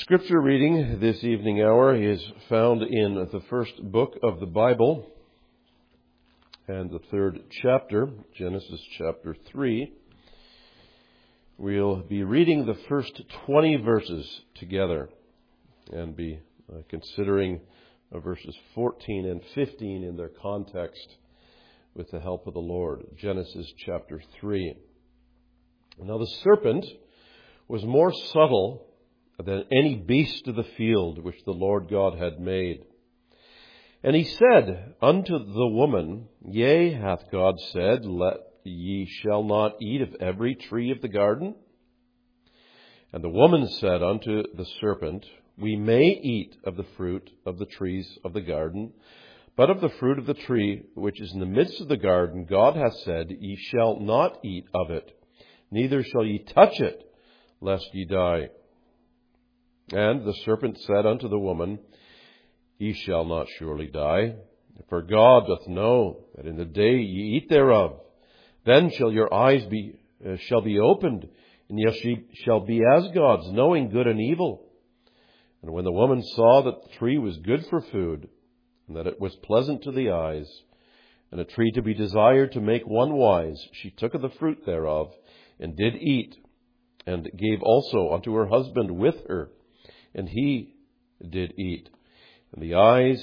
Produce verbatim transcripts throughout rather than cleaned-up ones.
Scripture reading this evening hour is found in the first book of the Bible and the third chapter, Genesis chapter three. We'll be reading the first twenty verses together and be uh, considering uh, verses fourteen and fifteen in their context with the help of the Lord. Genesis chapter three. Now the serpent was more subtle than any beast of the field which the Lord God had made. And he said unto the woman, Yea, hath God said, Let ye shall not eat of every tree of the garden? And the woman said unto the serpent, We may eat of the fruit of the trees of the garden, but of the fruit of the tree which is in the midst of the garden, God hath said, Ye shall not eat of it, neither shall ye touch it, lest ye die. And the serpent said unto the woman, Ye shall not surely die, for God doth know that in the day ye eat thereof, then shall your eyes be uh, shall be opened, and ye shall be as gods, knowing good and evil. And when the woman saw that the tree was good for food, and that it was pleasant to the eyes, and a tree to be desired to make one wise, she took of the fruit thereof, and did eat, and gave also unto her husband with her, and he did eat. And the eyes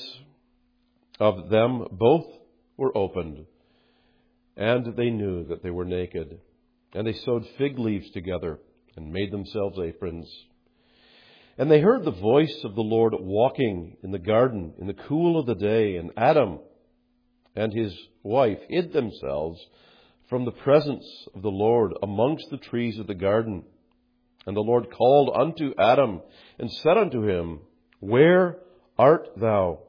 of them both were opened, and they knew that they were naked. And they sewed fig leaves together, and made themselves aprons. And they heard the voice of the Lord walking in the garden in the cool of the day, and Adam and his wife hid themselves from the presence of the Lord amongst the trees of the garden. And the Lord called unto Adam, and said unto him, Where art thou?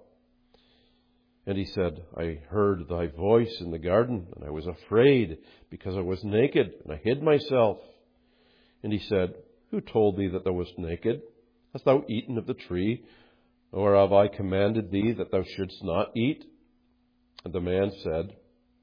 And he said, I heard thy voice in the garden, and I was afraid, because I was naked, and I hid myself. And he said, Who told thee that thou wast naked? Hast thou eaten of the tree, whereof I commanded thee that thou shouldst not eat? And the man said,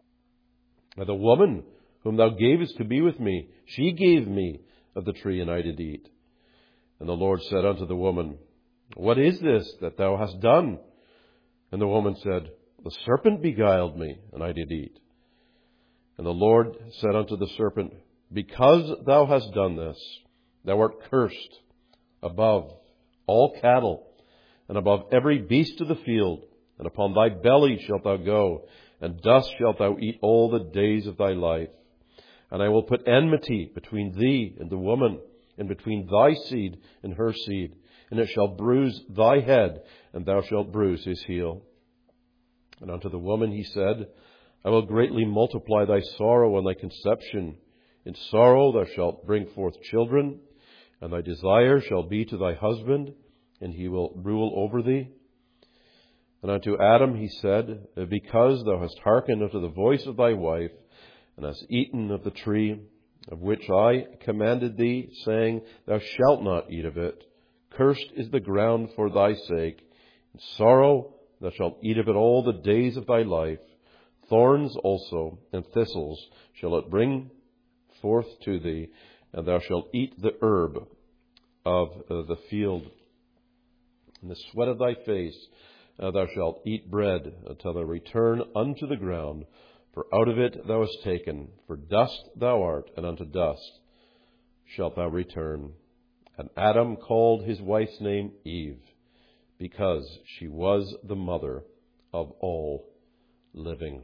The woman whom thou gavest to be with me, she gave me of the tree, and I did eat. And the Lord said unto the woman, What is this that thou hast done? And the woman said, The serpent beguiled me, and I did eat. And the Lord said unto the serpent, Because thou hast done this, thou art cursed above all cattle, and above every beast of the field, and upon thy belly shalt thou go, and dust shalt thou eat all the days of thy life. And I will put enmity between thee and the woman, and between thy seed and her seed, and it shall bruise thy head, and thou shalt bruise his heel. And unto the woman he said, I will greatly multiply thy sorrow and thy conception. In sorrow thou shalt bring forth children, and thy desire shall be to thy husband, and he will rule over thee. And unto Adam he said, Because thou hast hearkened unto the voice of thy wife, and hast eaten of the tree of which I commanded thee, saying, Thou shalt not eat of it. Cursed is the ground for thy sake. In sorrow thou shalt eat of it all the days of thy life. Thorns also and thistles shall it bring forth to thee, and thou shalt eat the herb of uh, the field. In the sweat of thy face uh, thou shalt eat bread until thou return unto the ground. For out of it thou wast taken, for dust thou art, and unto dust shalt thou return. And Adam called his wife's name Eve, because she was the mother of all living.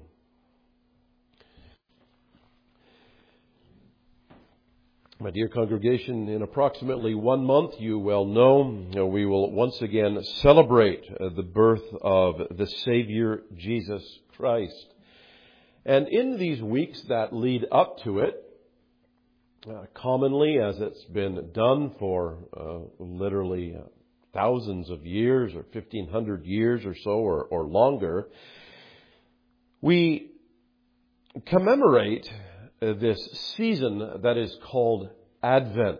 My dear congregation, in approximately one month, you well know, we will once again celebrate the birth of the Savior, Jesus Christ. And in these weeks that lead up to it, uh, commonly, as it's been done for uh, literally uh, thousands of years, or fifteen hundred years or so, or, or longer, we commemorate uh, this season that is called Advent.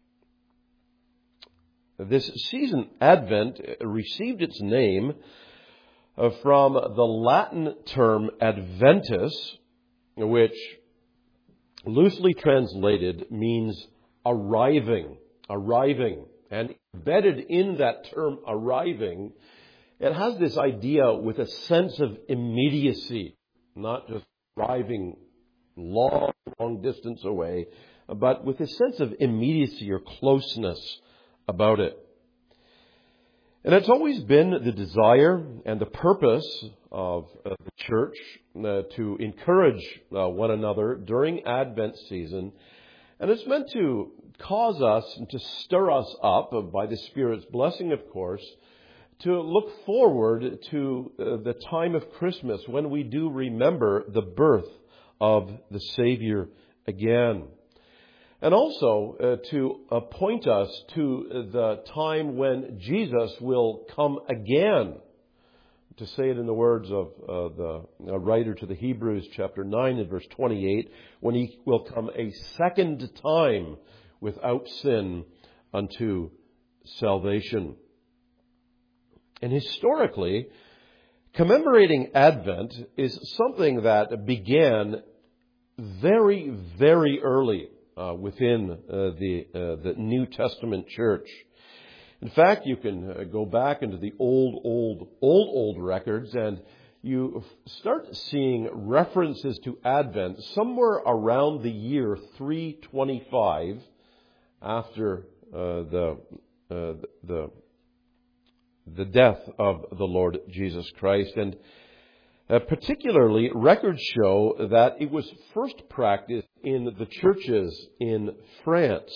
This season, Advent, received its name from the Latin term adventus, which loosely translated means arriving, arriving. And embedded in that term arriving, it has this idea with a sense of immediacy, not just arriving long, long distance away, but with a sense of immediacy or closeness about it. And it's always been the desire and the purpose of uh, the church uh, to encourage uh, one another during Advent season. And it's meant to cause us and to stir us up, uh, by the Spirit's blessing, of course, to look forward to uh, the time of Christmas when we do remember the birth of the Savior again. And also uh, to uh, point us to the time when Jesus will come again. To say it in the words of uh, the uh, writer to the Hebrews, chapter nine and verse twenty-eight, when he will come a second time without sin unto salvation. And historically, commemorating Advent is something that began very, very early uh, within uh, the uh, the New Testament church. In fact, you can uh, go back into the old, old, old, old records and you start seeing references to Advent somewhere around the year three twenty-five after uh, the uh, the the death of the Lord Jesus Christ. And uh, particularly, records show that it was first practiced in the churches in France.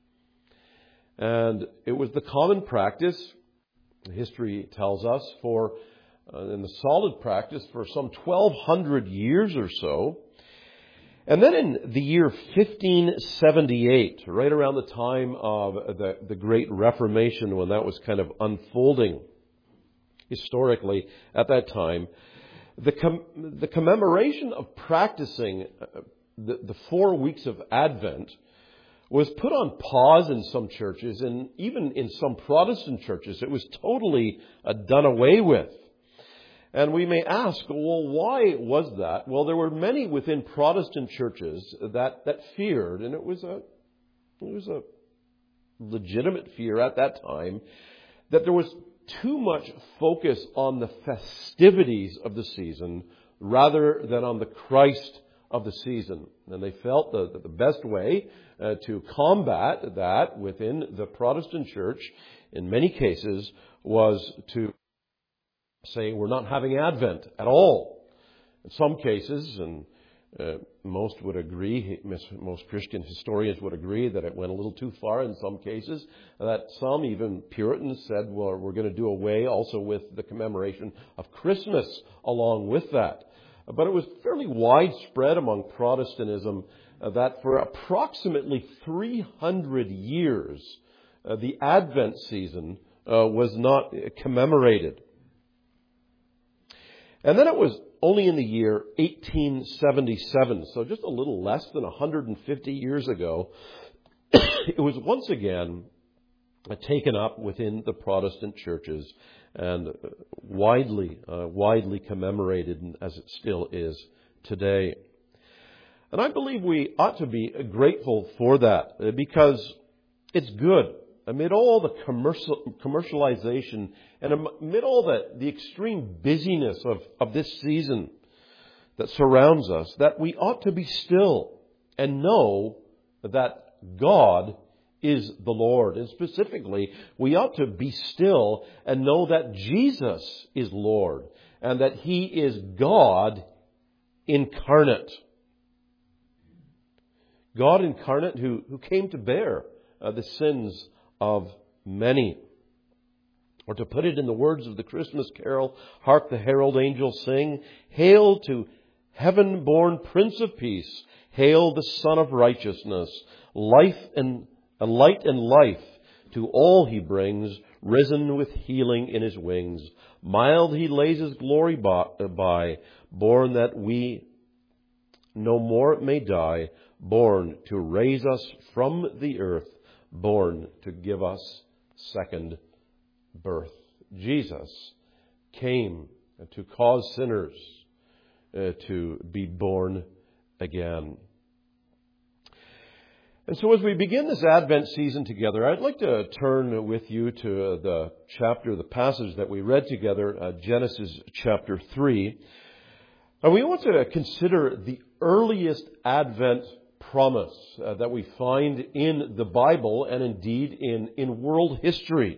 And it was the common practice, history tells us, for uh, in the solid practice for some twelve hundred years or so. And then in the year fifteen seventy-eight, right around the time of the, the Great Reformation, when that was kind of unfolding historically at that time, the, com- the commemoration of practicing uh, the, the four weeks of Advent was put on pause in some churches, and even in some Protestant churches, it was totally uh, done away with. And we may ask, well, why was that? Well, there were many within Protestant churches that, that feared, and it was a it was a legitimate fear at that time, that there was too much focus on the festivities of the season rather than on the Christ of the season. And they felt that the best way uh, to combat that within the Protestant church, in many cases, was to say we're not having Advent at all. In some cases, and uh, most would agree, most Christian historians would agree that it went a little too far in some cases, that some, even Puritans, said, well, we're going to do away also with the commemoration of Christmas along with that. But it was fairly widespread among Protestantism uh, that for approximately three hundred years, uh, the Advent season uh, was not commemorated. And then it was only in the year eighteen seventy-seven, so just a little less than one hundred fifty years ago, it was once again taken up within the Protestant churches and widely, uh, widely commemorated, as it still is today. And I believe we ought to be grateful for that, because it's good. Amid all the commercial, commercialization and amid all the, the extreme busyness of, of this season that surrounds us, that we ought to be still and know that God is the Lord. And specifically, we ought to be still and know that Jesus is Lord and that He is God incarnate. God incarnate who, who came to bear uh, the sins of many. Or to put it in the words of the Christmas carol, "Hark the herald angels sing, Hail to heaven-born Prince of Peace, hail the Son of Righteousness, life and a light and life to all He brings, risen with healing in His wings. Mild He lays His glory by, born that we no more may die, born to raise us from the earth, born to give us second birth." Jesus came to cause sinners uh, to be born again. And so as we begin this Advent season together, I'd like to turn with you to the chapter, the passage that we read together, uh, Genesis chapter three. And we want to consider the earliest Advent promise uh, that we find in the Bible and indeed in, in world history,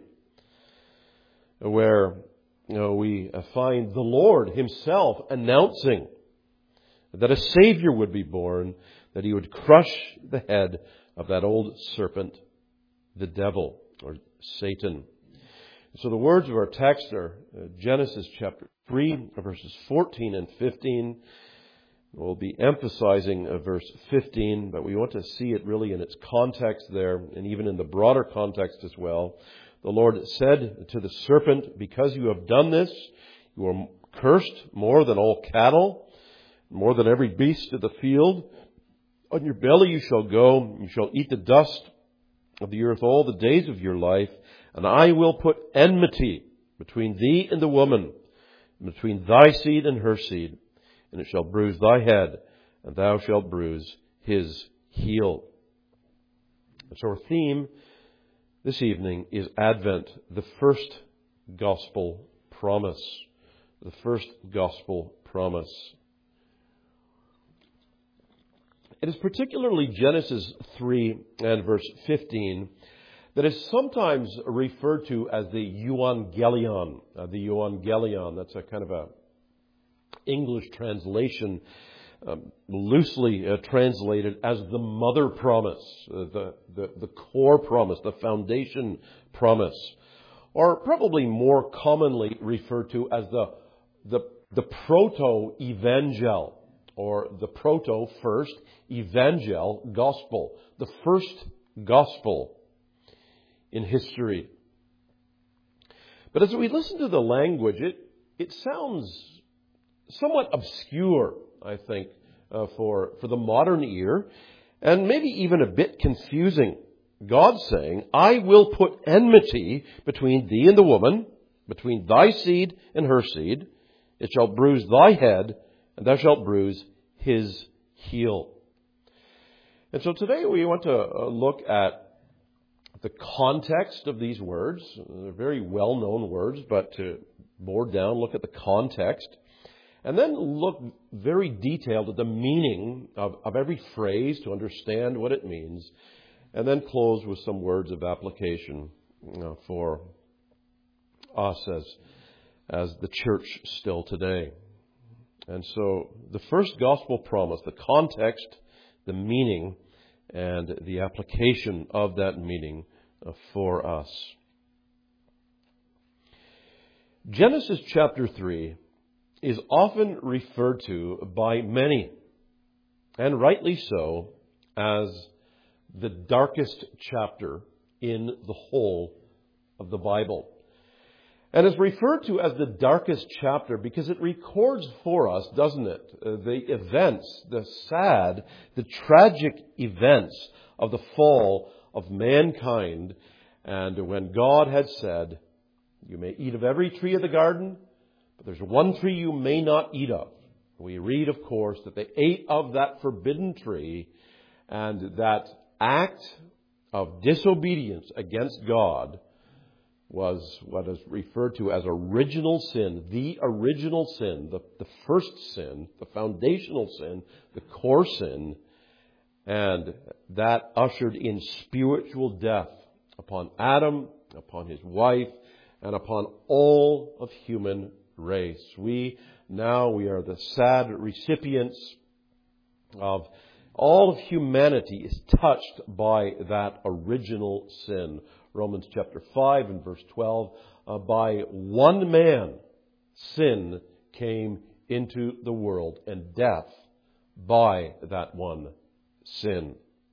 where you know, we find the Lord himself announcing that a Savior would be born, that he would crush the head of that old serpent, the devil, or Satan. So the words of our text are Genesis chapter three, verses fourteen and fifteen. We'll be emphasizing verse fifteen, but we want to see it really in its context there, and even in the broader context as well. The Lord said to the serpent, "Because you have done this, you are cursed more than all cattle, more than every beast of the field. On your belly you shall go, you shall eat the dust of the earth all the days of your life, and I will put enmity between thee and the woman, and between thy seed and her seed, and it shall bruise thy head, and thou shalt bruise his heel." And so our theme this evening is Advent, the first gospel promise. The first gospel promise. It is particularly Genesis three and verse fifteen that is sometimes referred to as the Euangelion. Uh, the Euangelion, that's a kind of a English translation, um, loosely uh, translated as the mother promise, uh, the, the, the core promise, the foundation promise, or probably more commonly referred to as the, the, the proto-evangel, or the proto first, evangel, gospel, the first gospel in history. But as we listen to the language, it, it sounds somewhat obscure, I think, uh, for, for the modern ear, and maybe even a bit confusing. God saying, "I will put enmity between thee and the woman, between thy seed and her seed. It shall bruise thy head, and thou shalt bruise his heel." And so today we want to look at the context of these words. They're very well-known words, but to bore down, look at the context, and then look very detailed at the meaning of, of every phrase to understand what it means, and then close with some words of application you know, for us as, as the church still today. And so the first gospel promise, the context, the meaning, and the application of that meaning for us. Genesis chapter three is often referred to by many, and rightly so, as the darkest chapter in the whole of the Bible. And is referred to as the darkest chapter because it records for us, doesn't it, uh, the events, the sad, the tragic events of the fall of mankind. And when God had said, "You may eat of every tree of the garden, but there's one tree you may not eat of." We read, of course, that they ate of that forbidden tree, and that act of disobedience against God was what is referred to as original sin, the original sin, the, the first sin, the foundational sin, the core sin, and that ushered in spiritual death upon Adam, upon his wife, and upon all of human race. We now, we are the sad recipients of all of humanity is touched by that original sin. Romans chapter five and verse twelve, uh, by one man sin came into the world, and death by that one sin.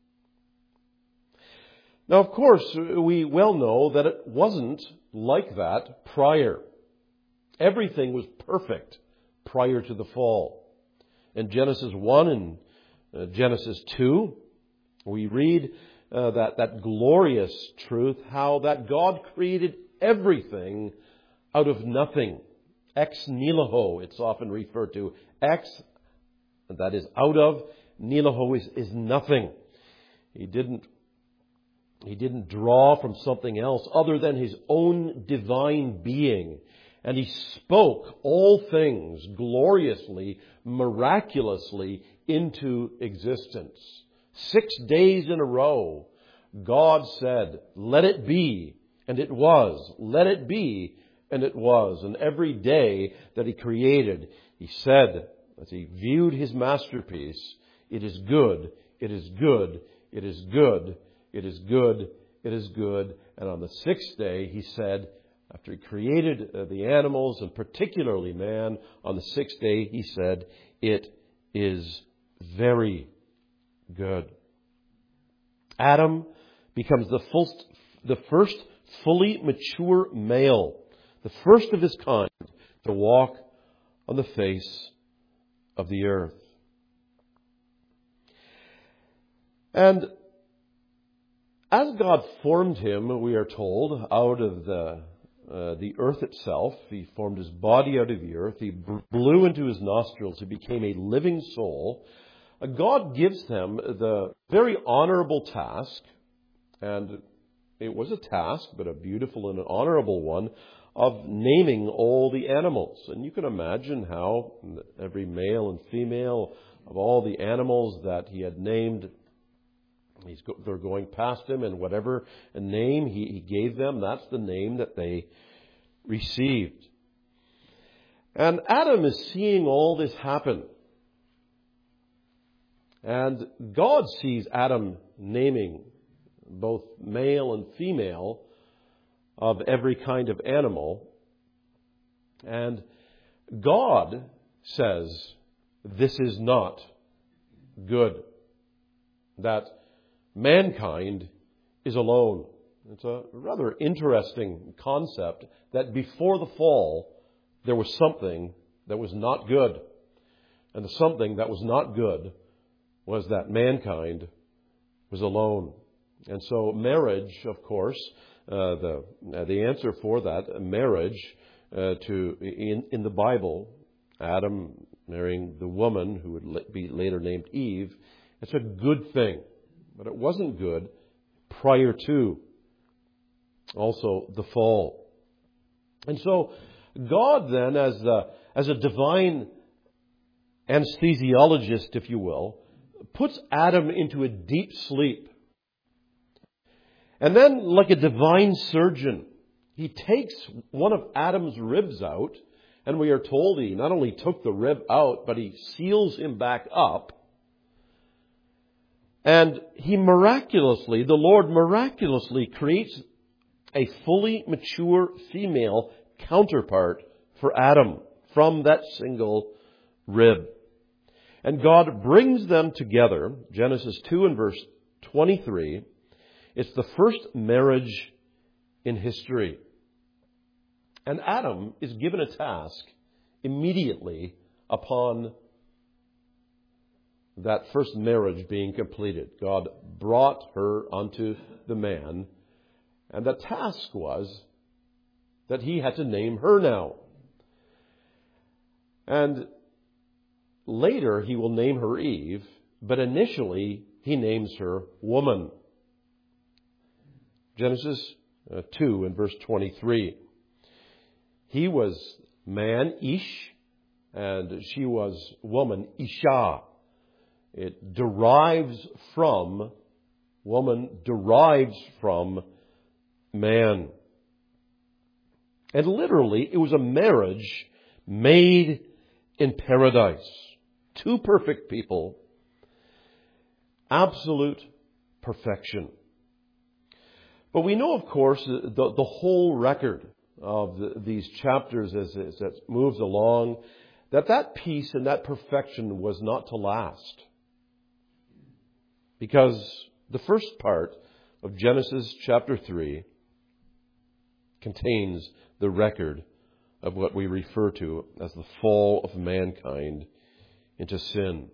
Now, of course, we well know that it wasn't like that prior. Everything was perfect prior to the fall. In Genesis one and uh, Genesis two, we read Uh, that, that glorious truth, how that God created everything out of nothing. Ex nihilo, it's often referred to. Ex, that is out of, nihilo is, is nothing. He didn't, he didn't draw from something else other than his own divine being. And he spoke all things gloriously, miraculously into existence. Six days in a row, God said, "Let it be," and it was. "Let it be," and it was. And every day that he created, he said, as he viewed his masterpiece, "It is good, it is good, it is good, it is good, it is good." And on the sixth day, he said, after he created the animals, and particularly man, on the sixth day, he said, "It is very good." Adam becomes the, full, the first fully mature male, the first of his kind to walk on the face of the earth. And as God formed him, we are told, out of the uh, the earth itself, he formed his body out of the earth, he blew into his nostrils, he became a living soul. Uh, God gives them the very honorable task, and it was a task, but a beautiful and an honorable one, of naming all the animals. And you can imagine how every male and female of all the animals that he had named, he's go, they're going past him, and whatever name he, he gave them, that's the name that they received. And Adam is seeing all this happen. And God sees Adam naming both male and female of every kind of animal. And God says, "This is not good, that mankind is alone." It's a rather interesting concept that before the fall, there was something that was not good. And the something that was not good was that mankind was alone. And so marriage, of course, uh, the uh, the answer for that, marriage uh, to in, in the Bible, Adam marrying the woman who would be later named Eve, it's a good thing. But it wasn't good prior to also the fall. And so God then, as a, as a divine anesthesiologist, if you will, puts Adam into a deep sleep. And then, like a divine surgeon, he takes one of Adam's ribs out, and we are told he not only took the rib out, but he seals him back up. And he miraculously, the Lord miraculously creates a fully mature female counterpart for Adam from that single rib. And God brings them together. Genesis two and verse twenty-three. It's the first marriage in history. And Adam is given a task immediately upon that first marriage being completed. God brought her unto the man, and the task was that he had to name her now. And later he will name her Eve, but initially he names her woman. Genesis two and verse twenty-three. He was man, Ish, and she was woman, Isha. It derives from, woman derives from man. And literally, it was a marriage made in paradise. Two perfect people. Absolute perfection. But we know, of course, the, the whole record of the, these chapters as, as it moves along, that that peace and that perfection was not to last. Because the first part of Genesis chapter three contains the record of what we refer to as the fall of mankind into sin.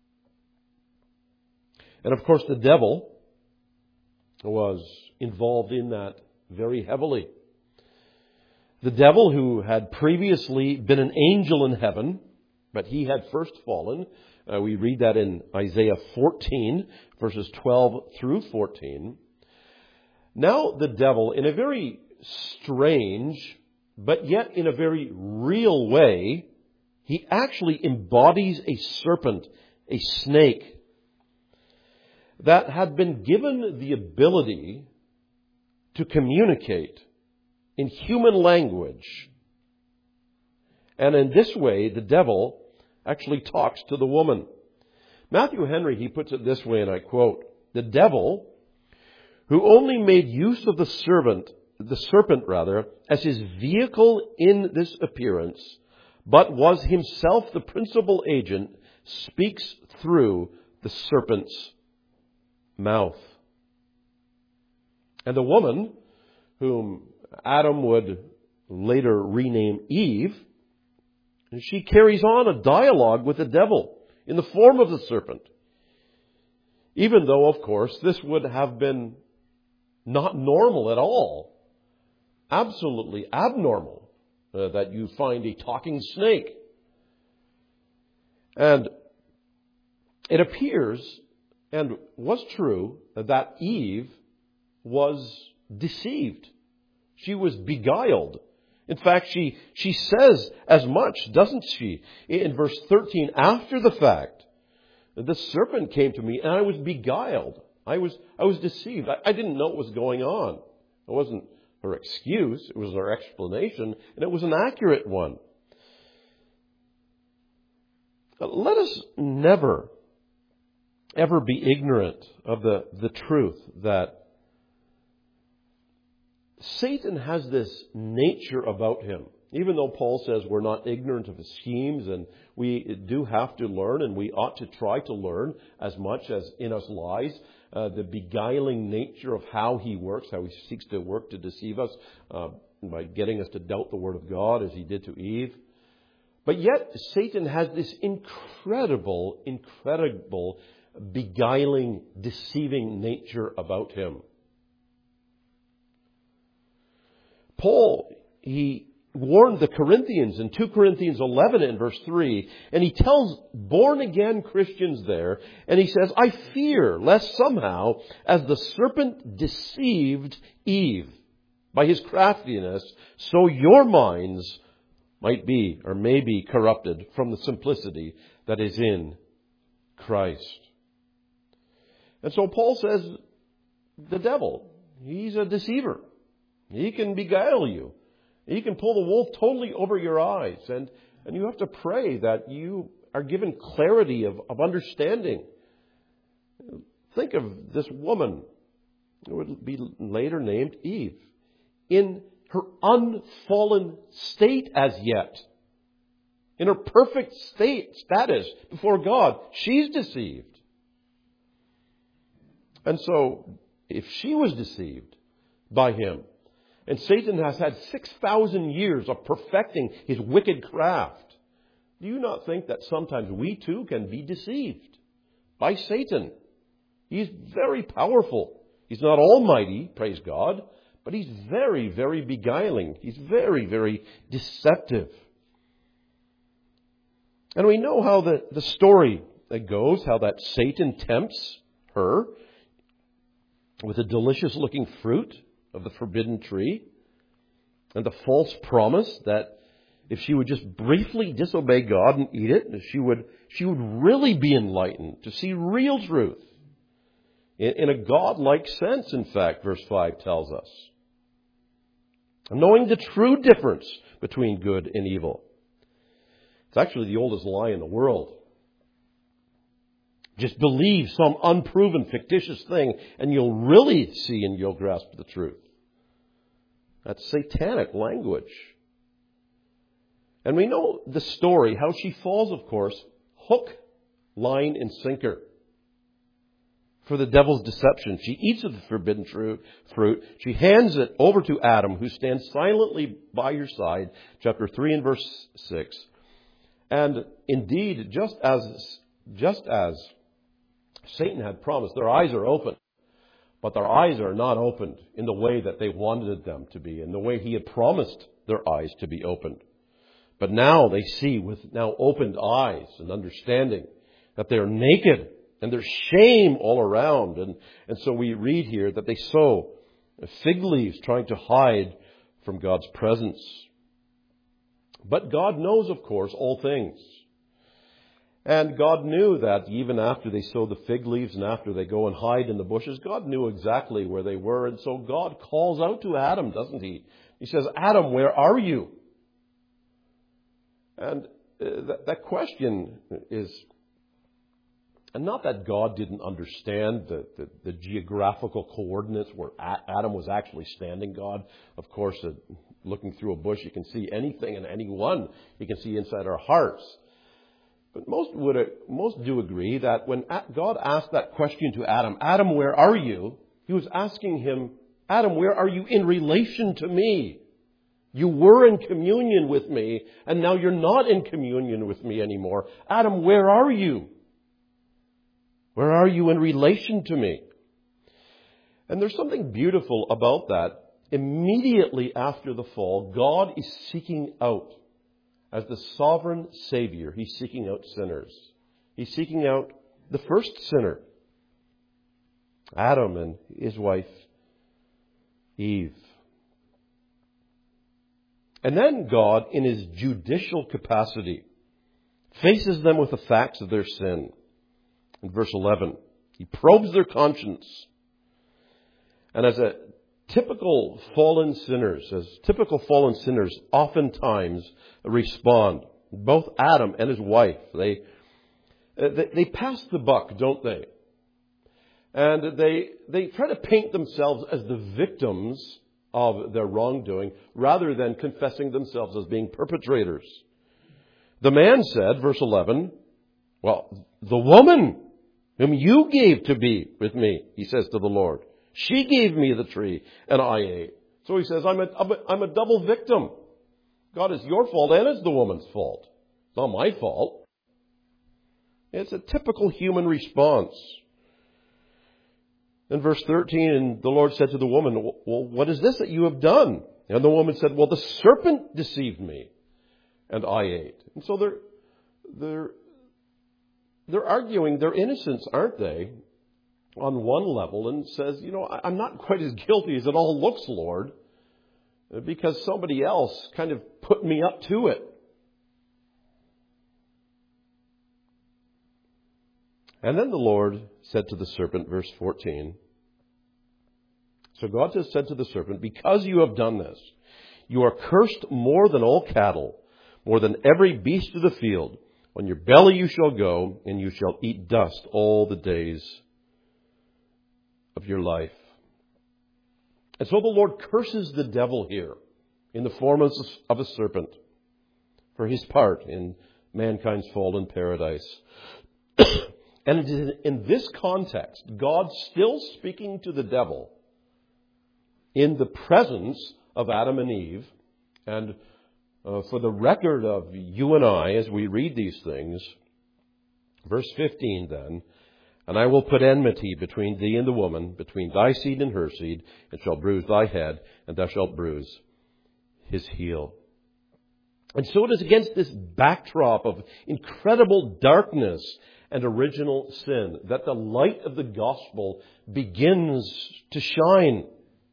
And of course, the devil was involved in that very heavily. The devil, who had previously been an angel in heaven, but he had first fallen, Uh, we read that in Isaiah fourteen, verses twelve through fourteen. Now the devil, in a very strange, but yet in a very real way, he actually embodies a serpent, a snake, that had been given the ability to communicate in human language. And in this way, the devil actually talks to the woman. Matthew Henry, he puts it this way, and I quote, "The devil, who only made use of the serpent, the serpent rather, as his vehicle in this appearance, but was himself the principal agent, speaks through the serpent's mouth." And the woman, whom Adam would later rename Eve, she carries on a dialogue with the devil in the form of the serpent. Even though, of course, this would have been not normal at all. Absolutely abnormal uh, that you find a talking snake. And it appears, and was true, that Eve was deceived. She was beguiled. In fact, she, she says as much, doesn't she? In verse thirteen, after the fact, the serpent came to me and I was beguiled. I was, I was deceived. I, I didn't know what was going on. It wasn't her excuse. It was her explanation, and it was an accurate one. But let us never, ever be ignorant of the, the truth that Satan has this nature about him. Even though Paul says we're not ignorant of his schemes, and we do have to learn, and we ought to try to learn as much as in us lies, uh, the beguiling nature of how he works, how he seeks to work to deceive us uh, by getting us to doubt the Word of God as he did to Eve. But yet Satan has this incredible, incredible beguiling, deceiving nature about him. Paul, he warned the Corinthians in two Corinthians eleven and verse three, and he tells born-again Christians there, and he says, "I fear lest somehow, as the serpent deceived Eve by his craftiness, so your minds might be or may be corrupted from the simplicity that is in Christ." And so Paul says, the devil, he's a deceiver. He can beguile you. He can pull the wool totally over your eyes. And, and you have to pray that you are given clarity of, of understanding. Think of this woman, who would be later named Eve, in her unfallen state as yet. In her perfect state, status before God, she's deceived. And so, if she was deceived by him, and Satan has had six thousand years of perfecting his wicked craft, do you not think that sometimes we too can be deceived by Satan? He's very powerful. He's not almighty, praise God, but he's very, very beguiling. He's very, very deceptive. And we know how the, the story goes, how that Satan tempts her with a delicious looking fruit of the forbidden tree, and the false promise that if she would just briefly disobey God and eat it, she would, she would really be enlightened to see real truth. In, in a God-like sense, in fact, verse five tells us. Knowing the true difference between good and evil. It's actually the oldest lie in the world. Just believe some unproven, fictitious thing, and you'll really see and you'll grasp the truth. That's satanic language. And we know the story, how she falls, of course, hook, line, and sinker for the devil's deception. She eats of the forbidden fruit. She hands it over to Adam, who stands silently by her side, chapter three and verse six. And indeed, just as, just as Satan had promised, their eyes are open. But their eyes are not opened in the way that they wanted them to be, in the way he had promised their eyes to be opened. But now they see with now opened eyes and understanding that they're naked and there's shame all around. And, and so we read here that they sow fig leaves trying to hide from God's presence. But God knows, of course, all things. And God knew that even after they sow the fig leaves and after they go and hide in the bushes, God knew exactly where they were. And so God calls out to Adam, doesn't he? He says, Adam, where are you? And uh, that, that question is, and not that God didn't understand the, the, the geographical coordinates where Adam was actually standing. God, of course, uh, looking through a bush, you can see anything and anyone. You can see inside our hearts. But most would most do agree that when God asked that question to Adam, Adam, where are you? He was asking him, Adam, where are you in relation to me? You were in communion with me, and now you're not in communion with me anymore. Adam, where are you? Where are you in relation to me? And there's something beautiful about that. Immediately after the fall, God is seeking out, as the sovereign Savior, He's seeking out sinners. He's seeking out the first sinner, Adam and his wife, Eve. And then God, in His judicial capacity, faces them with the facts of their sin. In verse eleven, He probes their conscience. And as a typical fallen sinners, as typical fallen sinners oftentimes respond, both Adam and his wife, they, they, they pass the buck, don't they? And they, they try to paint themselves as the victims of their wrongdoing rather than confessing themselves as being perpetrators. The man said, verse eleven, well, the woman whom you gave to be with me, he says to the Lord, she gave me the tree and I ate. So he says, I'm a, I'm a, I'm a double victim. God, it's your fault and it's the woman's fault. It's not my fault. It's a typical human response. In verse thirteen, and the Lord said to the woman, well, what is this that you have done? And the woman said, well, the serpent deceived me and I ate. And so they're, they're, they're arguing their innocence, aren't they? On one level, and says, you know, I'm not quite as guilty as it all looks, Lord, because somebody else kind of put me up to it. And then the Lord said to the serpent, verse fourteen, so God has said to the serpent, because you have done this, you are cursed more than all cattle, more than every beast of the field. On your belly you shall go, and you shall eat dust all the days of your life. And so the Lord curses the devil here in the form of a serpent for his part in mankind's fallen paradise. And it is in this context, God still speaking to the devil in the presence of Adam and Eve. And uh, for the record of you and I, as we read these things, verse fifteen then, and I will put enmity between thee and the woman, between thy seed and her seed, and shall bruise thy head, and thou shalt bruise his heel. And so it is against this backdrop of incredible darkness and original sin that the light of the gospel begins to shine.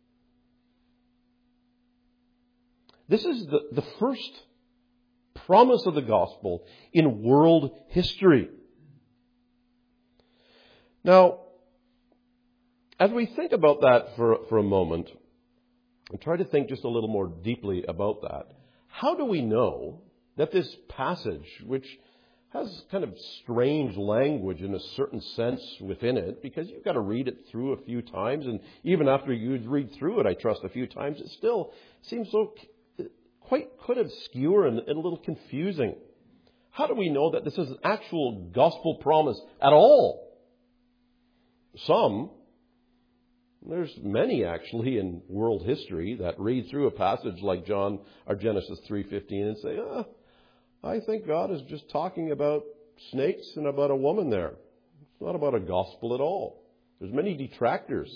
This is the, the first promise of the gospel in world history. Now, as we think about that for, for a moment, and try to think just a little more deeply about that, how do we know that this passage, which has kind of strange language in a certain sense within it, because you've got to read it through a few times, and even after you read through it, I trust, a few times, it still seems so quite quite obscure and, and a little confusing. How do we know that this is an actual gospel promise at all? Some, there's many actually in world history that read through a passage like John or Genesis three fifteen and say, ah, I think God is just talking about snakes and about a woman there. It's not about a gospel at all. There's many detractors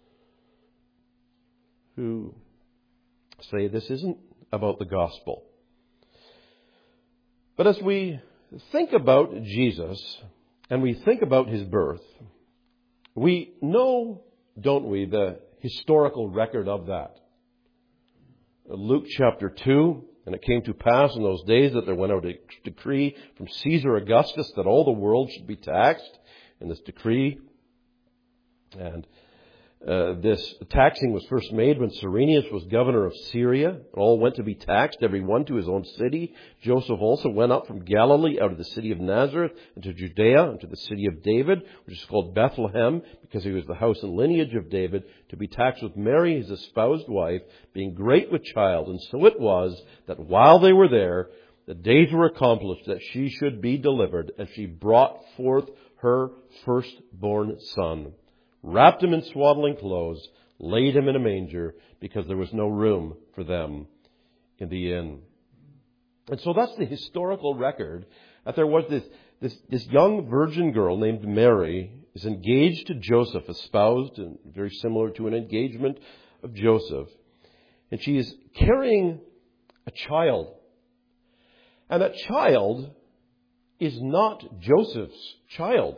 who say this isn't about the gospel. But as we think about Jesus and we think about his birth, we know, don't we, the historical record of that. Luke chapter two, and it came to pass in those days that there went out a decree from Caesar Augustus that all the world should be taxed. In this decree, and uh, this taxing was first made when Cyrenius was governor of Syria. All went to be taxed, every one to his own city. Joseph also went up from Galilee out of the city of Nazareth into Judea, into the city of David, which is called Bethlehem, because he was the house and lineage of David, to be taxed with Mary, his espoused wife, being great with child. And so it was that while they were there, the days were accomplished that she should be delivered, and she brought forth her firstborn son, wrapped him in swaddling clothes, laid him in a manger, because there was no room for them in the inn. And so that's the historical record, that there was this, this, this young virgin girl named Mary is engaged to Joseph, espoused, and very similar to an engagement of Joseph. And she is carrying a child. And that child is not Joseph's child.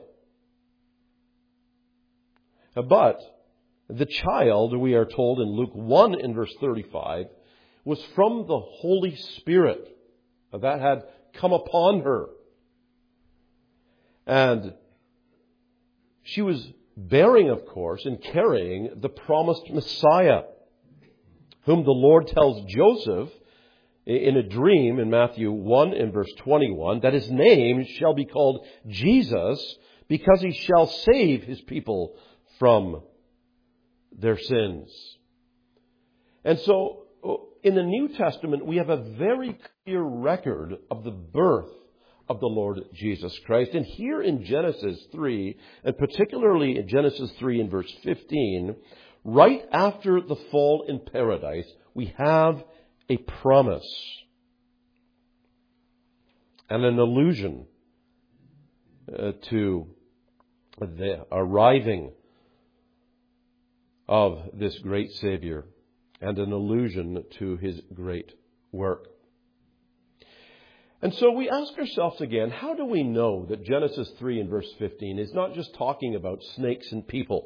But the child, we are told in Luke one in verse thirty-five, was from the Holy Spirit that had come upon her. And she was bearing, of course, and carrying the promised Messiah, whom the Lord tells Joseph in a dream in Matthew one in verse twenty-one, that his name shall be called Jesus, because he shall save his people from their sins. And so in the New Testament, we have a very clear record of the birth of the Lord Jesus Christ. And here in Genesis three, and particularly in Genesis three in verse fifteen, right after the fall in paradise, we have a promise and an allusion uh, to the arriving of this great Savior, and an allusion to his great work. And so we ask ourselves again, how do we know that Genesis three and verse fifteen is not just talking about snakes and people?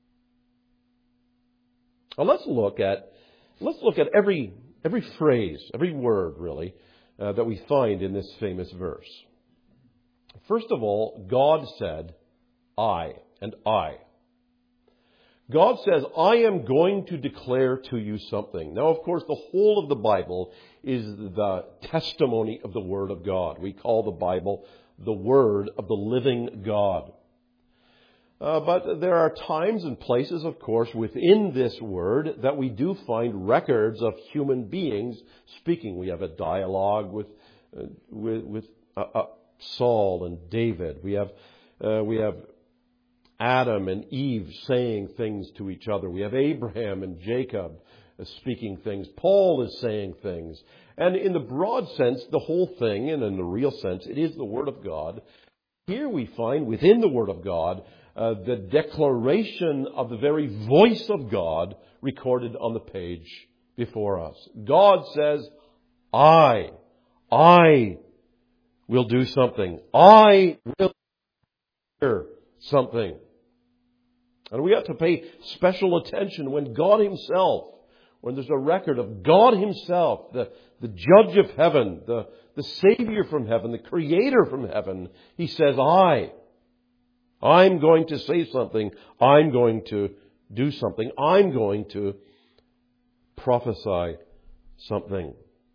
Well, let's look at let's look at every every phrase, every word really, uh, that we find in this famous verse. First of all, God said, I, and I. God says, I am going to declare to you something. Now, of course, the whole of the Bible is the testimony of the Word of God. We call the Bible the Word of the living God. Uh, but there are times and places, of course, within this Word that we do find records of human beings speaking. We have a dialogue with uh, with, with uh, uh, Saul and David. We have uh, we have Adam and Eve saying things to each other. We have Abraham and Jacob speaking things. Paul is saying things. And in the broad sense, the whole thing, and in the real sense, it is the Word of God. Here we find within the Word of God uh, the declaration of the very voice of God recorded on the page before us. God says, I, I will do something. I will hear something. And we have to pay special attention when God Himself, when there's a record of God Himself, the, the judge of heaven, the, the Savior from heaven, the Creator from heaven, He says, I, I'm going to say something. I'm going to do something. I'm going to prophesy something.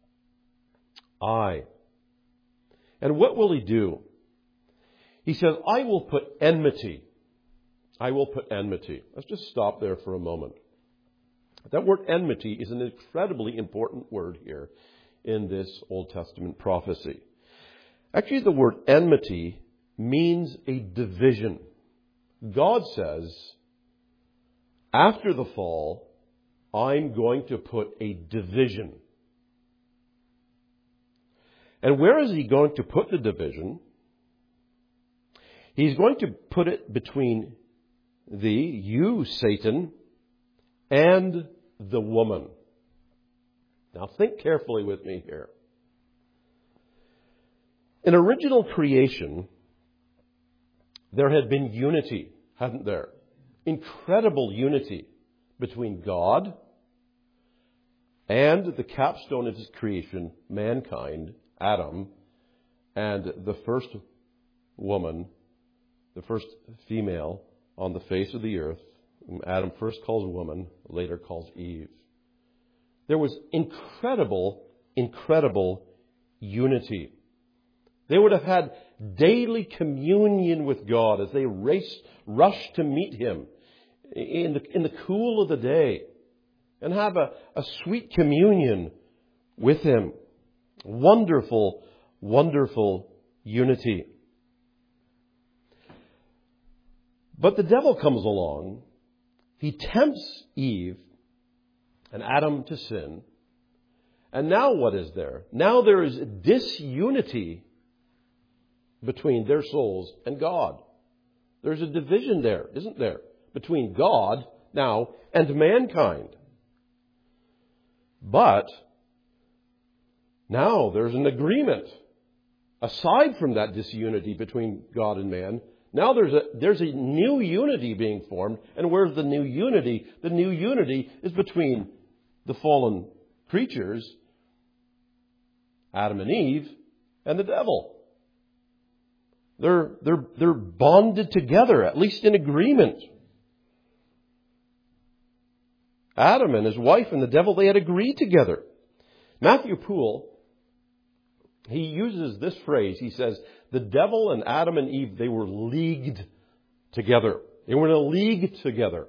I. And what will He do? He says, I will put enmity. I will put enmity. Let's just stop there for a moment. That word enmity is an incredibly important word here in this Old Testament prophecy. Actually, the word enmity means a division. God says, after the fall, I'm going to put a division. And where is He going to put the division? He's going to put it between thee, you, Satan, and the woman. Now think carefully with me here. In original creation, there had been unity, hadn't there? Incredible unity between God and the capstone of His creation, mankind, Adam, and the first woman, the first female on the face of the earth, whom Adam first calls woman, later calls Eve. There was incredible, incredible unity. They would have had daily communion with God as they raced, rushed to meet Him in the, in the cool of the day and have a, a sweet communion with Him. Wonderful, wonderful unity. But the devil comes along. He tempts Eve and Adam to sin. And now what is there? Now there is disunity between their souls and God. There's a division there, isn't there? Between God now and mankind. But now there's an agreement. Aside from that disunity between God and man, now there's a, there's a new unity being formed. And where's the new unity? The new unity is between the fallen creatures, Adam and Eve, and the devil. They're, they're, they're bonded together, at least in agreement. Adam and his wife and the devil, they had agreed together. Matthew Poole, he uses this phrase. He says, the devil and Adam and Eve, they were leagued together. They were in a league together.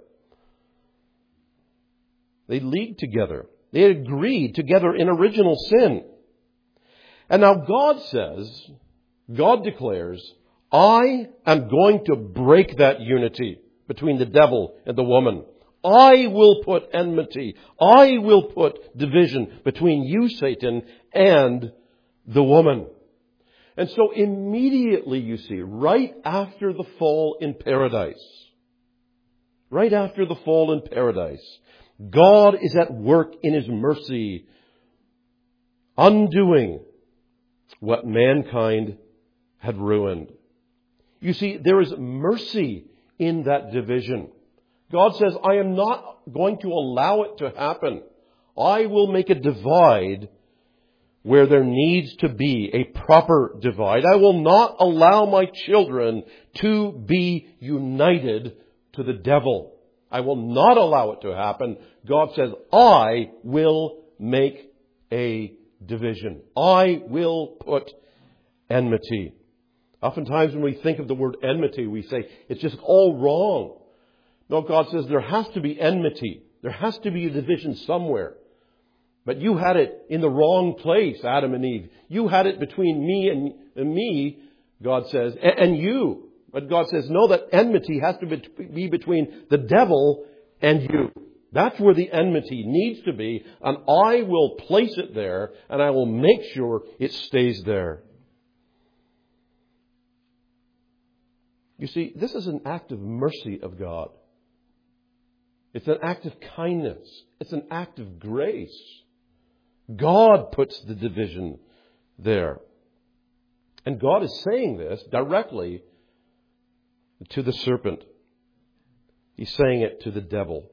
They leagued together. They had agreed together in original sin. And now God says, God declares, I am going to break that unity between the devil and the woman. I will put enmity. I will put division between you, Satan, and the woman. And so immediately, you see, right after the fall in paradise, right after the fall in paradise, God is at work in His mercy, undoing what mankind had ruined. You see, there is mercy in that division. God says, I am not going to allow it to happen. I will make a divide where there needs to be a proper divide. I will not allow my children to be united to the devil. I will not allow it to happen. God says, I will make a division. I will put enmity. Oftentimes when we think of the word enmity, we say it's just all wrong. No, God says there has to be enmity. There has to be a division somewhere. But you had it in the wrong place, Adam and Eve. You had it between me and, and me, God says, and, and you. But God says, no, that enmity has to be between the devil and you. That's where the enmity needs to be. And I will place it there, and I will make sure it stays there. You see, this is an act of mercy of God. It's an act of kindness. It's an act of grace. God puts the division there. And God is saying this directly to the serpent. He's saying it to the devil.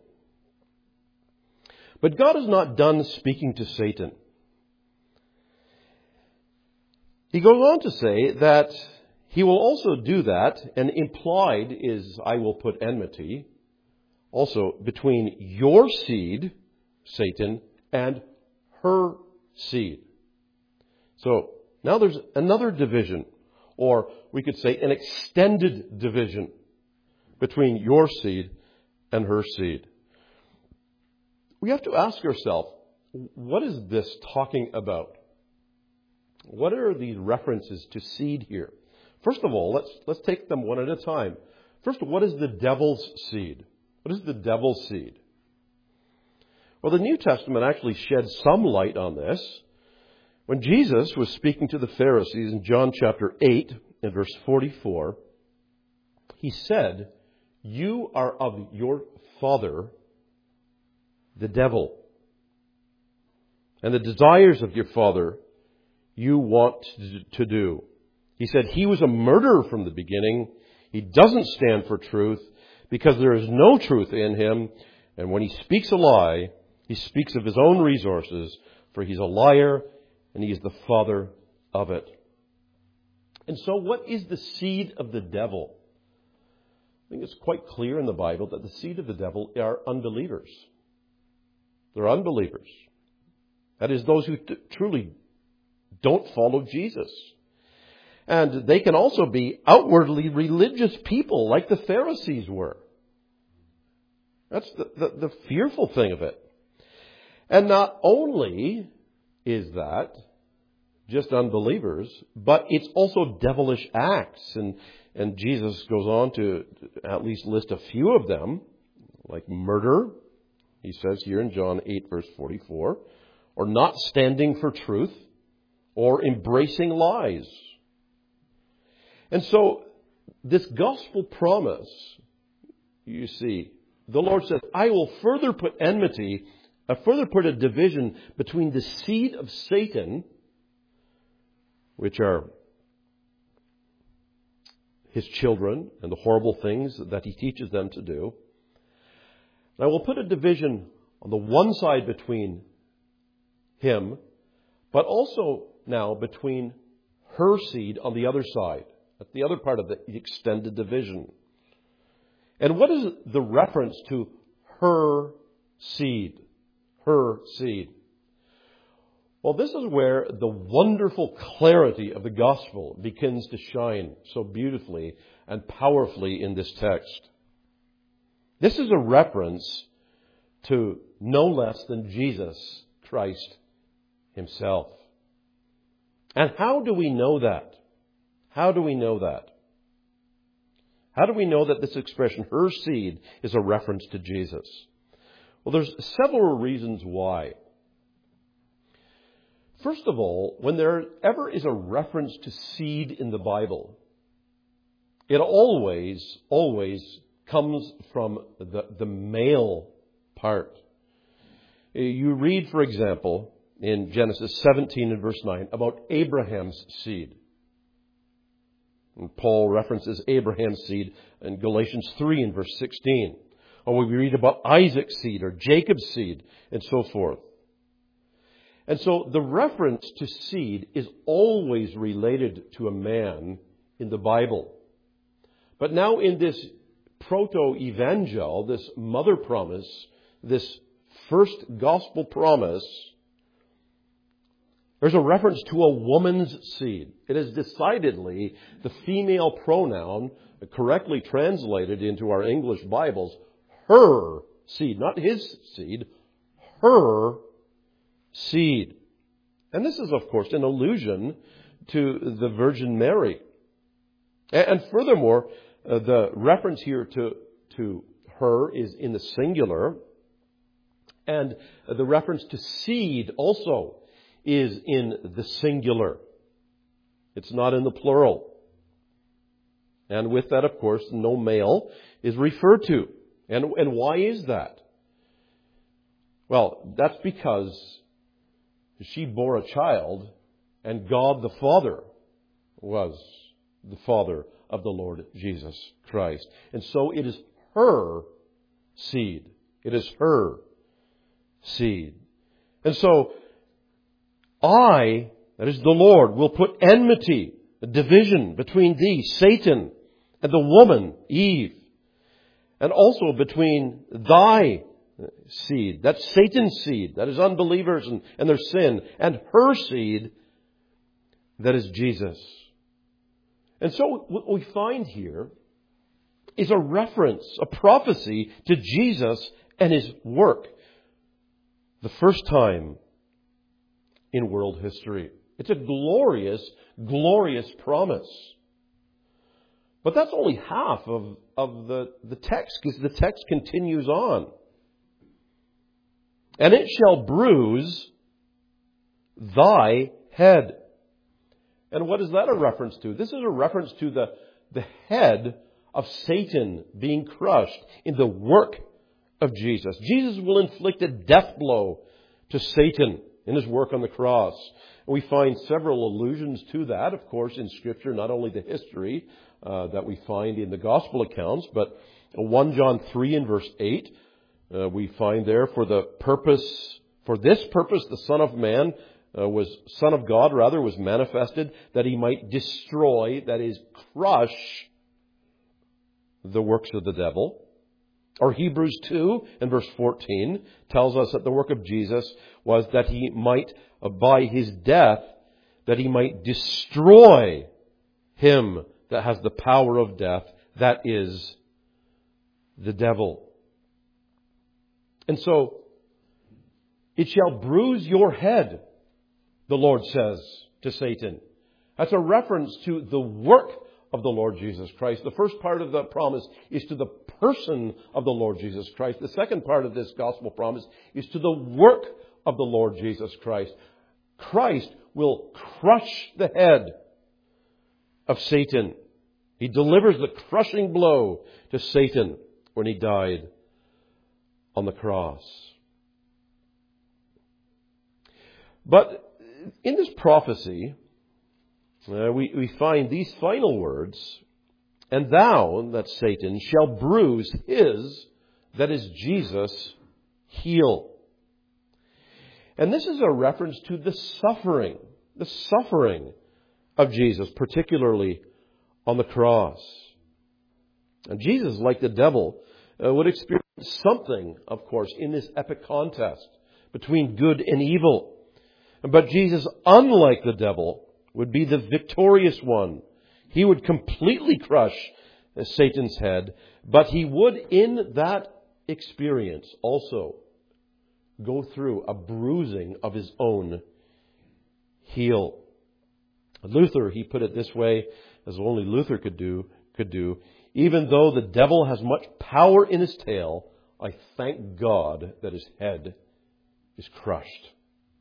But God is not done speaking to Satan. He goes on to say that He will also do that, and implied is, I will put enmity, also between your seed, Satan, and her seed. So now there's another division, or we could say an extended division between your seed and her seed. We have to ask ourselves, what is this talking about? What are these references to seed here? First of all, let's let's take them one at a time. First, what is the devil's seed? What is the devil's seed? Well, the New Testament actually sheds some light on this. When Jesus was speaking to the Pharisees in John chapter eight, in verse forty-four, He said, you are of your father, the devil, and the desires of your father you want to do. He said, he was a murderer from the beginning. He doesn't stand for truth because there is no truth in him. And when he speaks a lie, he speaks of his own resources, for he's a liar and he is the father of it. And so what is the seed of the devil? I think it's quite clear in the Bible that the seed of the devil are unbelievers. They're unbelievers. That is, those who t- truly don't follow Jesus. And they can also be outwardly religious people like the Pharisees were. That's the, the, the fearful thing of it. And not only is that just unbelievers, but it's also devilish acts. And, and Jesus goes on to at least list a few of them, like murder, he says here in John eight, verse forty-four, or not standing for truth, or embracing lies. And so this gospel promise, you see, the Lord says, I will further put enmity, I further put a division between the seed of Satan, which are his children and the horrible things that he teaches them to do. And I will put a division on the one side between him, but also now between her seed on the other side. That's the other part of the extended division. And what is the reference to her seed? Her seed. Well, this is where the wonderful clarity of the gospel begins to shine so beautifully and powerfully in this text. This is a reference to no less than Jesus Christ himself. And how do we know that? How do we know that? How do we know that this expression, her seed, is a reference to Jesus? Well, there's several reasons why. First of all, when there ever is a reference to seed in the Bible, it always, always comes from the, the male part. You read, for example, in Genesis seventeen and verse nine about Abraham's seed. And Paul references Abraham's seed in Galatians three and verse sixteen. Or we read about Isaac's seed or Jacob's seed and so forth. And so the reference to seed is always related to a man in the Bible. But now in this proto-evangel, this mother promise, this first gospel promise, there's a reference to a woman's seed. It is decidedly the female pronoun, correctly translated into our English Bibles, her seed, not his seed, her seed. And this is, of course, an allusion to the Virgin Mary. And furthermore, uh, the reference here to, to her is in the singular. And the reference to seed also is in the singular. It's not in the plural. And with that, of course, no male is referred to. And, and why is that? Well, that's because she bore a child, and God the Father was the Father of the Lord Jesus Christ. And so it is her seed. It is her seed. And so I, that is the Lord, will put enmity, a division between thee, Satan, and the woman, Eve. And also between thy seed, that's Satan's seed, that is unbelievers and, and their sin, and her seed, that is Jesus. And so what we find here is a reference, a prophecy to Jesus and his work. The first time in world history. It's a glorious, glorious promise. But that's only half of, of the, the text, because the text continues on. And it shall bruise thy head. And what is that a reference to? This is a reference to the, the head of Satan being crushed in the work of Jesus. Jesus will inflict a death blow to Satan in His work on the cross. We find several allusions to that, of course, in Scripture, not only the history uh, that we find in the Gospel accounts, but First John three and verse eight, uh, we find there, for the purpose, for this purpose the Son of Man uh, was, Son of God rather, was manifested, that He might destroy, that is, crush the works of the devil. Or Hebrews two and verse fourteen tells us that the work of Jesus was that He might, by His death, that He might destroy him that has the power of death, that is the devil. And so, it shall bruise your head, the Lord says to Satan. That's a reference to the work of the Lord Jesus Christ. The first part of the promise is to the person of the Lord Jesus Christ. The second part of this gospel promise is to the work of the Lord Jesus Christ. Christ will crush the head of Satan. He delivers the crushing blow to Satan when He died on the cross. But in this prophecy, Uh, we, we find these final words, and thou, that's Satan, shall bruise his, that is Jesus, heel. And this is a reference to the suffering, the suffering of Jesus, particularly on the cross. And Jesus, like the devil, uh, would experience something, of course, in this epic contest between good and evil. But Jesus, unlike the devil, would be the victorious one. He would completely crush Satan's head, but He would, in that experience, also go through a bruising of His own heel. Luther, he put it this way, as only Luther could do, could do, even though the devil has much power in his tail, I thank God that his head is crushed.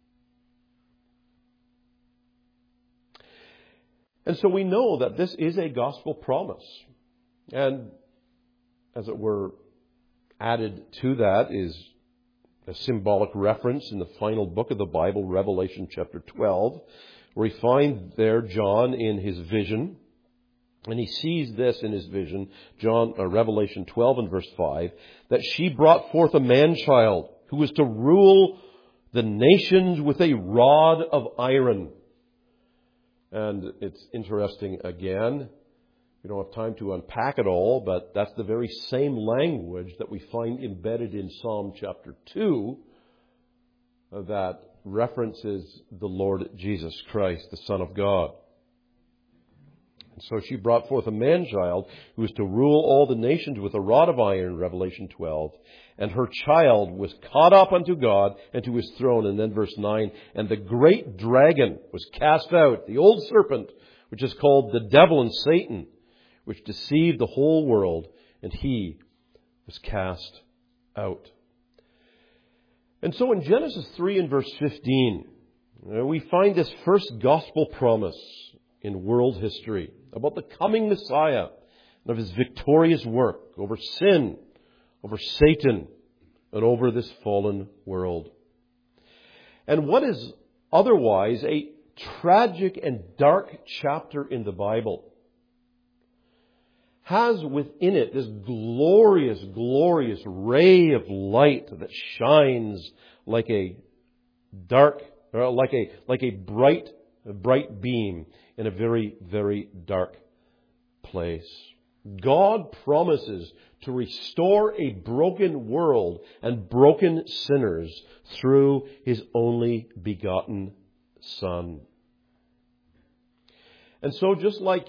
And so we know that this is a gospel promise. And, as it were, added to that is a symbolic reference in the final book of the Bible, Revelation chapter twelve, where we find there John in his vision. And he sees this in his vision, John, uh, Revelation twelve and verse five, that she brought forth a man-child who was to rule the nations with a rod of iron. And it's interesting again, we don't have time to unpack it all, but that's the very same language that we find embedded in Psalm chapter two that references the Lord Jesus Christ, the Son of God. And so she brought forth a man-child who was to rule all the nations with a rod of iron, Revelation twelve. And her child was caught up unto God and to His throne. And then verse nine, and the great dragon was cast out, the old serpent, which is called the devil and Satan, which deceived the whole world, and he was cast out. And so in Genesis three and verse fifteen, we find this first gospel promise in world history about the coming Messiah and of His victorious work over sin, over Satan, and over this fallen world. And what is otherwise a tragic and dark chapter in the Bible has within it this glorious, glorious ray of light that shines like a dark, or like a like a bright, a bright beam in a very, very dark place. God promises to restore a broken world and broken sinners through His only begotten Son. And so just like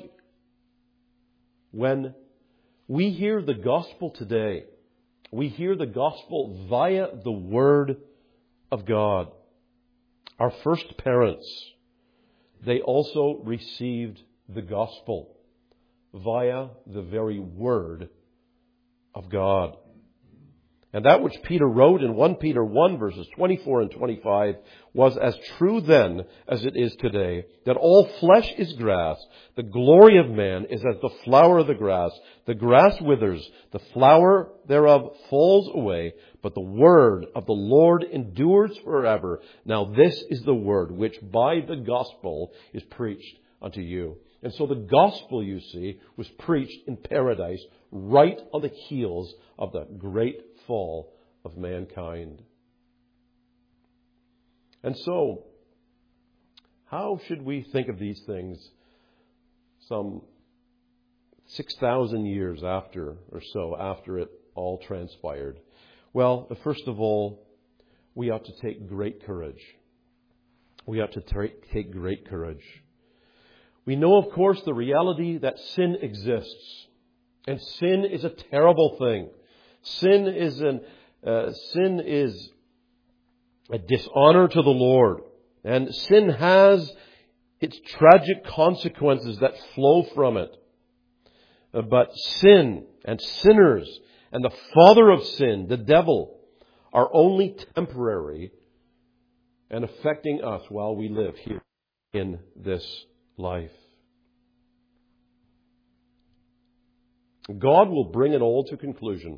when we hear the gospel today, we hear the gospel via the Word of God. Our first parents, they also received the gospel via the very Word of God. And that which Peter wrote in First Peter one, verses twenty-four and twenty-five, was as true then as it is today, that all flesh is grass, the glory of man is as the flower of the grass. The grass withers, the flower thereof falls away, but the word of the Lord endures forever. Now this is the word which by the gospel is preached unto you. And so the gospel, you see, was preached in paradise right on the heels of the great fall of mankind. And so, how should we think of these things some six thousand years after or so after it all transpired? Well, first of all, we ought to take great courage. We ought to take great courage. We know, of course, the reality that sin exists. And sin is a terrible thing. Sin is an uh, sin is a dishonor to the Lord. And sin has its tragic consequences that flow from it. Uh, but sin and sinners and the father of sin, the devil, are only temporary and affecting us while we live here in this life. God will bring it all to conclusion.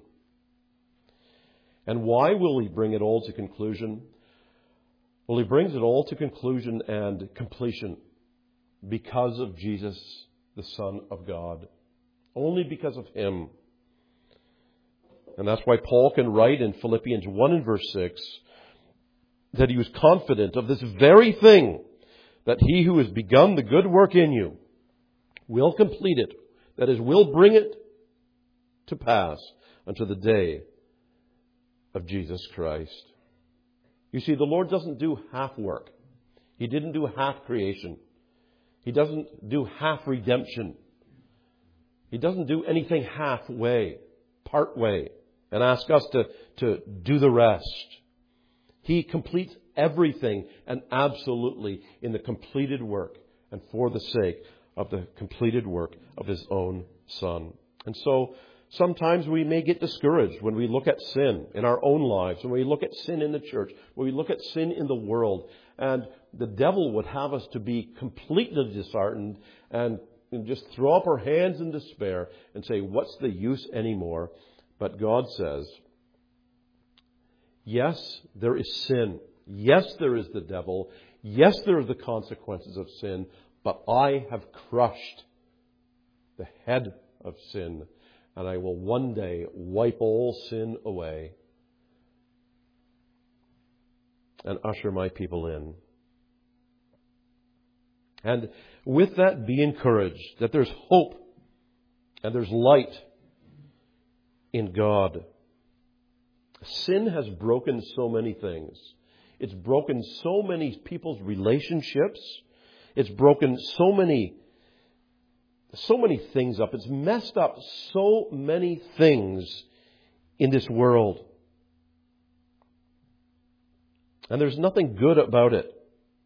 And why will He bring it all to conclusion? Well, He brings it all to conclusion and completion because of Jesus, the Son of God. Only because of Him. And that's why Paul can write in Philippians one and verse six that he was confident of this very thing, that He who has begun the good work in you will complete it. That is, will bring it to pass unto the day of Jesus Christ. You see, the Lord doesn't do half work. He didn't do half creation. He doesn't do half redemption. He doesn't do anything halfway, part way, and ask us to, to do the rest. He completes everything and absolutely in the completed work and for the sake of the completed work of His own Son. And so, sometimes we may get discouraged when we look at sin in our own lives, when we look at sin in the church, when we look at sin in the world. And the devil would have us to be completely disheartened and just throw up our hands in despair and say, what's the use anymore? But God says, yes, there is sin. Yes, there is the devil. Yes, there are the consequences of sin. But I have crushed the head of sin. And I will one day wipe all sin away and usher my people in. And with that, be encouraged that there's hope and there's light in God. Sin has broken so many things. It's broken so many people's relationships. It's broken so many So many things up. It's messed up so many things in this world. And there's nothing good about it.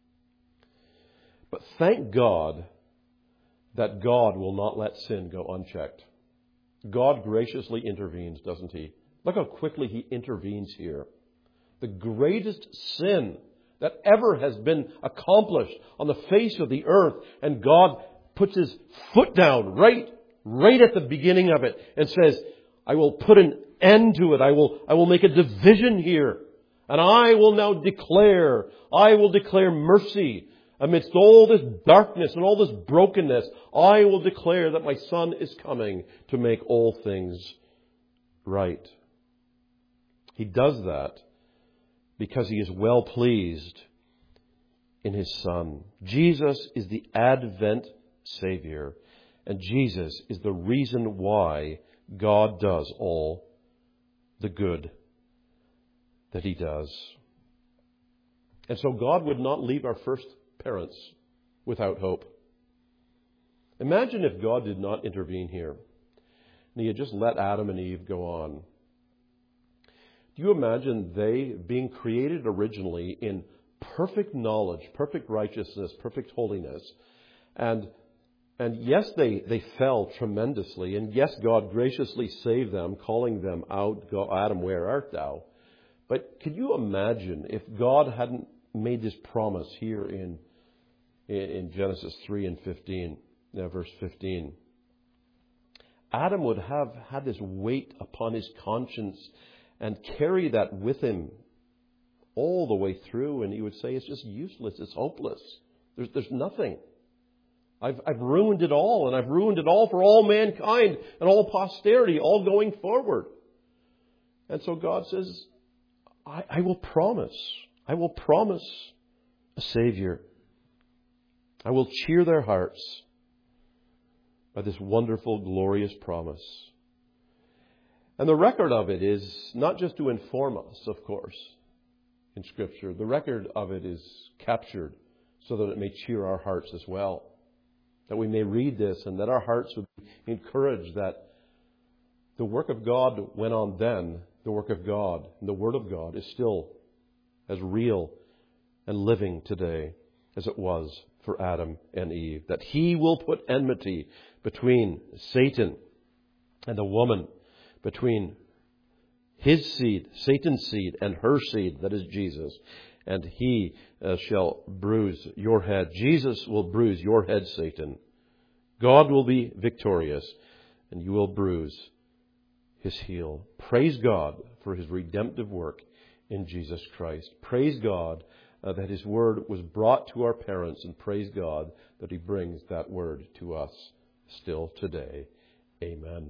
But thank God that God will not let sin go unchecked. God graciously intervenes, doesn't He? Look how quickly He intervenes here. The greatest sin that ever has been accomplished on the face of the earth, and God puts His foot down right, right at the beginning of it and says, I will put an end to it. I will, I will make a division here. And I will now declare, I will declare mercy amidst all this darkness and all this brokenness. I will declare that my Son is coming to make all things right. He does that because He is well pleased in His Son. Jesus is the Advent Savior. And Jesus is the reason why God does all the good that He does. And so God would not leave our first parents without hope. Imagine if God did not intervene here and He had just let Adam and Eve go on. Do you imagine they being created originally in perfect knowledge, perfect righteousness, perfect holiness, and And yes, they, they fell tremendously. And yes, God graciously saved them, calling them out, Adam, where art thou? But could you imagine if God hadn't made this promise here in, in Genesis three and fifteen, uh, verse fifteen? Adam would have had this weight upon his conscience and carry that with him all the way through. And he would say, it's just useless. It's hopeless. There's, there's nothing. I've, I've ruined it all, and I've ruined it all for all mankind and all posterity, all going forward. And so God says, I, I will promise, I will promise a Savior. I will cheer their hearts by this wonderful, glorious promise. And the record of it is not just to inform us, of course, in Scripture. The record of it is captured so that it may cheer our hearts as well. That we may read this and that our hearts would be encouraged that the work of God went on then. The work of God and the Word of God is still as real and living today as it was for Adam and Eve. That He will put enmity between Satan and the woman, between his seed, Satan's seed, and her seed, that is Jesus. And he uh, shall bruise your head. Jesus will bruise your head, Satan. God will be victorious, and you will bruise his heel. Praise God for His redemptive work in Jesus Christ. Praise God uh, that His Word was brought to our parents, and praise God that He brings that Word to us still today. Amen.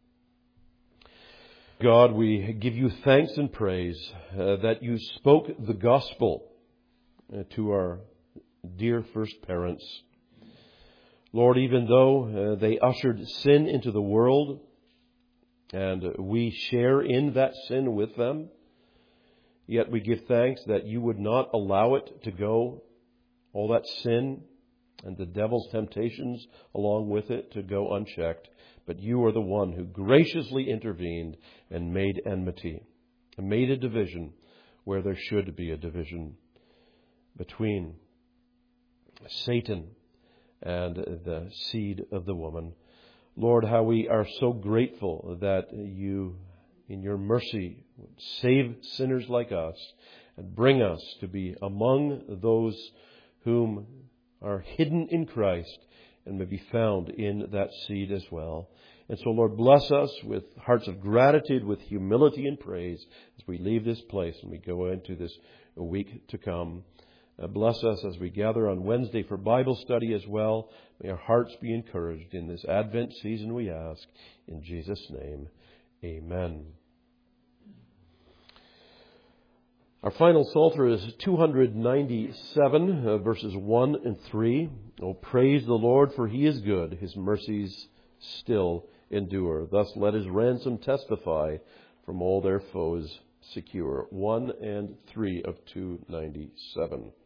God, we give you thanks and praise uh, that you spoke the gospel uh, to our dear first parents. Lord, even though uh, they ushered sin into the world and we share in that sin with them, yet we give thanks that you would not allow it to go, all that sin and the devil's temptations along with it to go unchecked. But you are the one who graciously intervened and made enmity, and made a division where there should be a division between Satan and the seed of the woman. Lord, how we are so grateful that you, in your mercy, would save sinners like us and bring us to be among those whom are hidden in Christ and may be found in that seed as well. And so, Lord, bless us with hearts of gratitude, with humility and praise as we leave this place and we go into this week to come. Uh, bless us as we gather on Wednesday for Bible study as well. May our hearts be encouraged in this Advent season, we ask. In Jesus' name, amen. Our final Psalter is two ninety-seven, uh, verses one and three. Oh, praise the Lord, for He is good. His mercies still endure. Thus let His ransom testify, from all their foes secure. one and three of two ninety-seven.